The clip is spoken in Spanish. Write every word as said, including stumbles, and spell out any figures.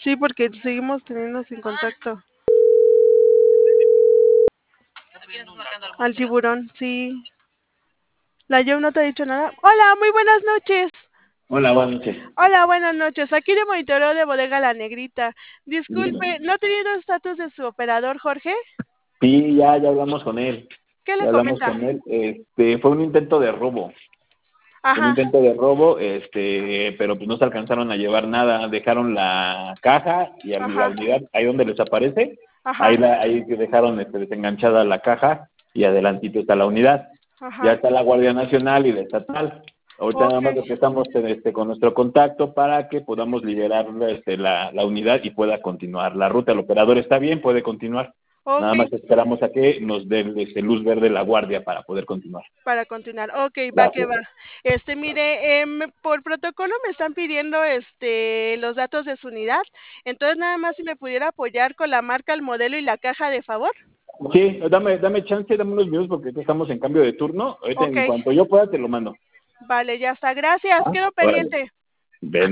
Sí, porque seguimos teniendo sin contacto. Al tiburón, sí. La Joe no te ha dicho nada. Hola, muy buenas noches. Hola, buenas noches. Hola, buenas noches. Aquí de monitoreo de Bodega La Negrita. Disculpe, ¿no ha tenido estatus de su operador, Jorge? Sí, ya, ya hablamos con él. ¿Qué le Ya hablamos comenta? con él. Este, fue un intento de robo. Fue un Ajá, intento de robo, este, pero pues no se alcanzaron a llevar nada. Dejaron la caja y a la ajá, unidad, ahí donde les aparece, ahí, ajá, la, ahí dejaron este, desenganchada la caja y adelantito está la unidad. Ya ajá. está la Guardia Nacional y la estatal. Ahorita nada Ok, más lo que estamos este, con nuestro contacto para que podamos liberar este, la, la unidad y pueda continuar la ruta. El operador está bien, puede continuar. ok. Nada más esperamos a que nos dé este, luz verde la guardia para poder continuar. Para continuar. Ok, va que Gracias. va. Este, mire, em, por protocolo me están pidiendo este los datos de su unidad. Entonces, nada más si me pudiera apoyar con la marca, el modelo y la caja, de favor. Sí, dame, dame chance, dame unos minutos porque estamos en cambio de turno. Ahorita Ok, en cuanto yo pueda te lo mando. vale, ya está. Gracias. ¿Ah? Quedo Órale. pendiente. Ven.